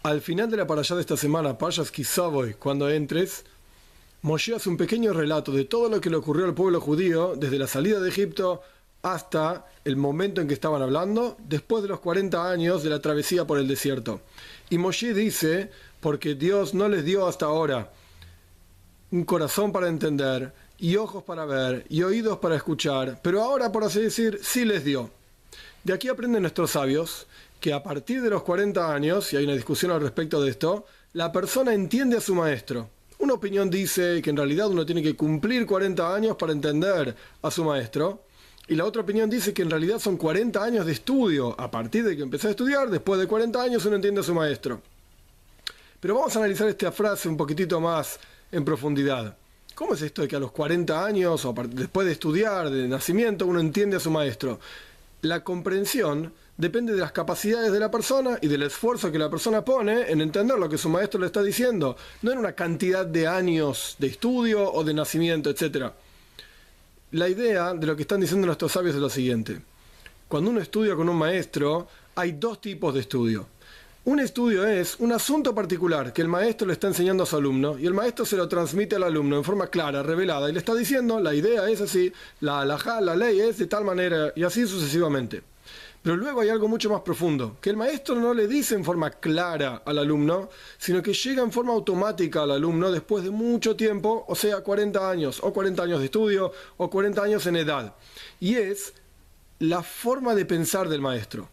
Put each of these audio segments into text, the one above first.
Al final de la parashá de esta semana, Parshas Ki Savo, cuando entres, Moshe hace un pequeño relato de todo lo que le ocurrió al pueblo judío desde la salida de Egipto hasta el momento en que estaban hablando, después de los 40 años de la travesía por el desierto. Y Moshe dice, porque Dios no les dio hasta ahora un corazón para entender, y ojos para ver, y oídos para escuchar, pero ahora, por así decir, sí les dio. De aquí aprenden nuestros sabios que a partir de los 40 años, y hay una discusión al respecto de esto, la persona entiende a su maestro. Una opinión dice que en realidad uno tiene que cumplir 40 años para entender a su maestro, y la otra opinión dice que en realidad son 40 años de estudio. A partir de que empecé a estudiar, después de 40 años uno entiende a su maestro. Pero vamos a analizar esta frase un poquitito más en profundidad. ¿Cómo es esto de que a los 40 años, o después de estudiar, de nacimiento, uno entiende a su maestro? La comprensión depende de las capacidades de la persona y del esfuerzo que la persona pone en entender lo que su maestro le está diciendo, no en una cantidad de años de estudio o de nacimiento, etc. La idea de lo que están diciendo nuestros sabios es lo siguiente. Cuando uno estudia con un maestro, hay dos tipos de estudio. Un estudio es un asunto particular que el maestro le está enseñando a su alumno y el maestro se lo transmite al alumno en forma clara, revelada, y le está diciendo, la idea es así, la halajá, la ley es de tal manera, y así sucesivamente. Pero luego hay algo mucho más profundo, que el maestro no le dice en forma clara al alumno, sino que llega en forma automática al alumno después de mucho tiempo, o sea, 40 años, o 40 años de estudio, o 40 años en edad. Y es la forma de pensar del maestro.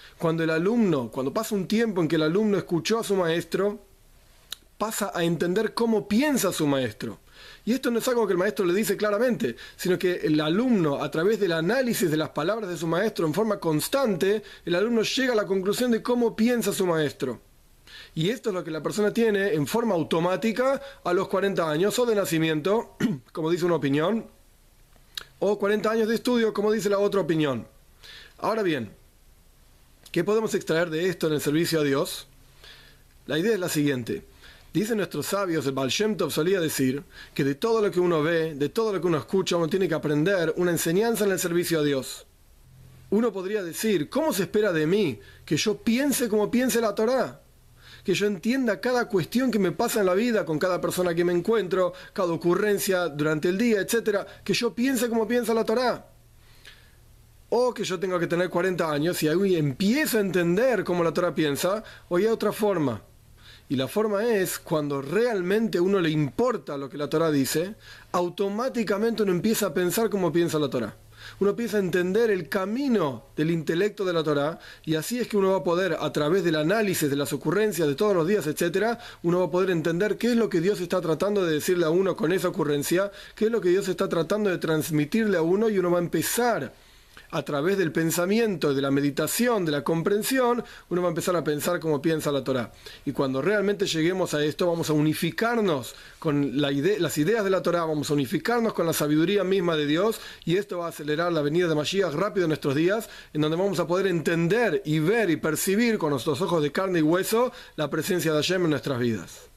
Cuando pasa un tiempo en que el alumno escuchó a su maestro, pasa a entender cómo piensa su maestro. Y esto no es algo que el maestro le dice claramente, sino que el alumno, a través del análisis de las palabras de su maestro en forma constante, el alumno llega a la conclusión de cómo piensa su maestro. Y esto es lo que la persona tiene en forma automática a los 40 años, o de nacimiento, como dice una opinión, o 40 años de estudio, como dice la otra opinión. Ahora bien, ¿qué podemos extraer de esto en el servicio a Dios? La idea es la siguiente. Dicen nuestros sabios, el Baal Shem Tov solía decir que de todo lo que uno ve, de todo lo que uno escucha, uno tiene que aprender una enseñanza en el servicio a Dios. Uno podría decir, ¿cómo se espera de mí que yo piense como piense la Torá? Que yo entienda cada cuestión que me pasa en la vida, con cada persona que me encuentro, cada ocurrencia durante el día, etc. Que yo piense como piensa la Torá. O que yo tengo que tener 40 años y ahí empiezo a entender cómo la Torá piensa, o hay otra forma. Y la forma es, cuando realmente a uno le importa lo que la Torá dice, automáticamente uno empieza a pensar como piensa la Torá. Uno empieza a entender el camino del intelecto de la Torá, y así es que uno va a poder, a través del análisis de las ocurrencias de todos los días, etc., uno va a poder entender qué es lo que Dios está tratando de decirle a uno con esa ocurrencia, qué es lo que Dios está tratando de transmitirle a uno, y uno va a empezar a través del pensamiento, de la meditación, de la comprensión, uno va a empezar a pensar como piensa la Torá. Y cuando realmente lleguemos a esto, vamos a unificarnos con las ideas de la Torá, vamos a unificarnos con la sabiduría misma de Dios, y esto va a acelerar la venida de Mashiach rápido en nuestros días, en donde vamos a poder entender y ver y percibir con nuestros ojos de carne y hueso la presencia de Hashem en nuestras vidas.